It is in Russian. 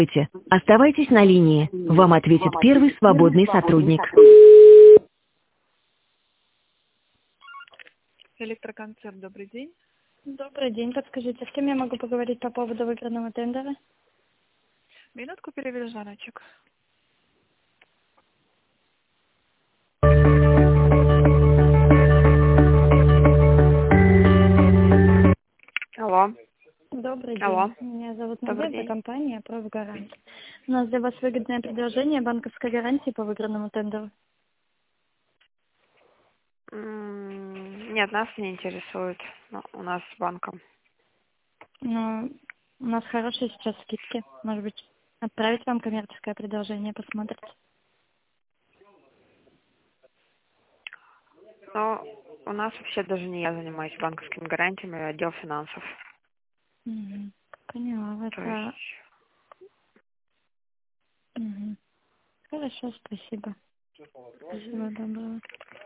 Оставайтесь на линии. Вам ответит первый свободный сотрудник. Электроконцерт, добрый день. Добрый день. Подскажите, с кем я могу поговорить по поводу выигранного тендера? Минутку, переведу звоночек. Алло. Добрый день. Алло. Меня зовут Добрый Надежда, день. компания «Профгарант». У нас для вас выгодное предложение банковской гарантии по выигранному тендеру. Нет, нас не интересует. У нас с банком. Но у нас хорошие сейчас скидки. Может быть, отправить вам коммерческое предложение, посмотрите. Но у нас вообще даже не я занимаюсь банковскими гарантиями, а отдел финансов. Мгм. Поняла. То Это... есть Мгм. Хорошо, спасибо. Всего доброго.